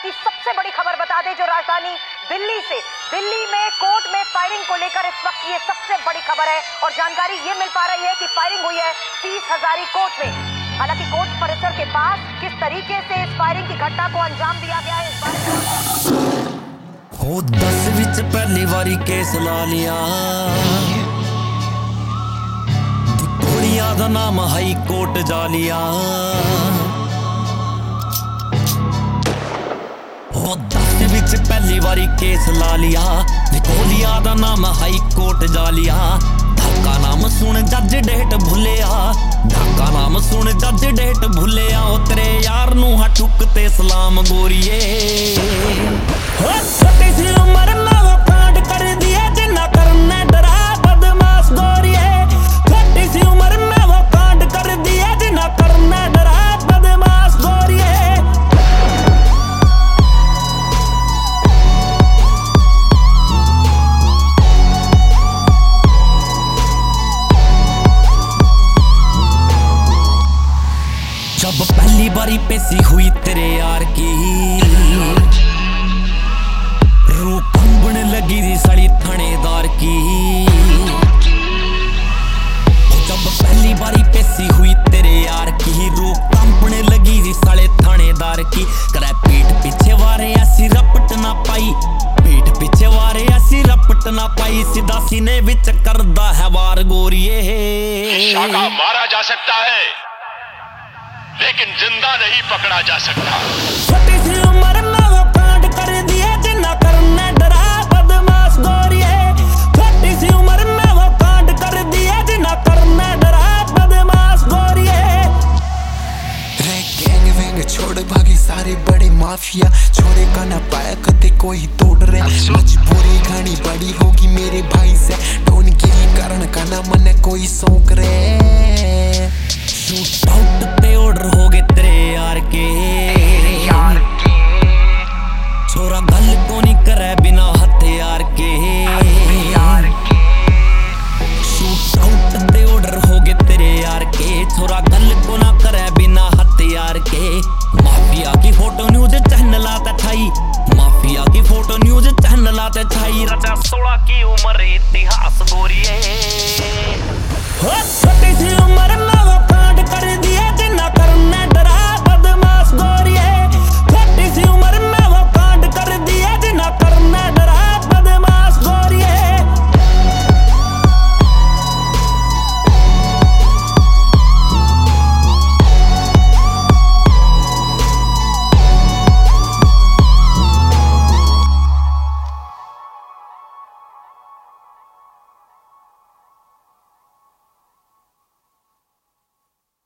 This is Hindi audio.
की सबसे बड़ी खबर बता दें जो राजधानी दिल्ली में कोर्ट में फायरिंग को लेकर इस वक्त ये सबसे बड़ी खबर है और जानकारी ये मिल पा रही है कि फायरिंग हुई है 30 हजारी कोर्ट में। हालांकि कोर्ट परिसर के पास किस तरीके से इस फायरिंग की घटना को अंजाम दिया गया है इस बारे 10 विच पहली बारी केस ला लिया, गोलियां दा नाम हाई कोर्ट जा लिया। 10 विच पहली बारी केस ला लिया, गोलियां दा नाम हाई कोर्ट जा लिया। ढाका नाम सुन जज डेट भुलिया, ढाका नाम सुन जज डेट भुलिया। ओ तेरे यार नू हा ठुकते सलाम गोरिए। छोटी सी उम्र में वो कांड कर दिए जिन्ना करने डरा बदमाश गोरिए। छोटी सी उम्र में वो कांड कर दिए जिन्ना करने डरा बदमाश गोरिए। जब पहली बारी पेशी हुई तेरे यार की, रूह कंबने लगी थी सड़ी थानेदार की। जब पहली बारी पेशी हुई तेरे यार की, रूह कंबने लगी थी सड़े थानेदार की। करे पीठ पीछे वारे ऐसी रपट ना पाई, पीठ पीछे वारे ऐसी रपट ना पाई। सीधा सीने विच करदा है वार गोरिए। शाखा मारा जा सकता है लेकिन जिंदा नहीं पकड़ा जा सकता। छोटी सी उम्र में वो कांड कर दिए जिन्ना करने डरा बदमाश गोरिए। छोटी सी उम्र में वो कांड कर दिए जिन्ना करने डरा बदमाश गोरिए। रे गैंग वैंग छोड़ भागी सारे बड़े माफिया, छोरे का ना पाया कदे कोई तोड़ रे। मजबूरी घनी बड़ी होगी मेरे भाई से, ढोनगिरी करण का ना मन कोई सौंक रे। शूट आउट पे ऑर्डर हो गए तेरे यार के, छोरा गल को नहीं करे बिना हथियार के। शूट आउट पे ऑर्डर हो गए तेरे यार के, छोरा गल को ना करे बिना हथियार के। माफिया की फोटो न्यूज चैनलाते छाई, माफिया की फोटो न्यूज चैनलाते छाई। राजा 16 की उम्र इतिहास गोरिए। छोटी सी उम्र में वो कांड कर दिए जिन्ना करने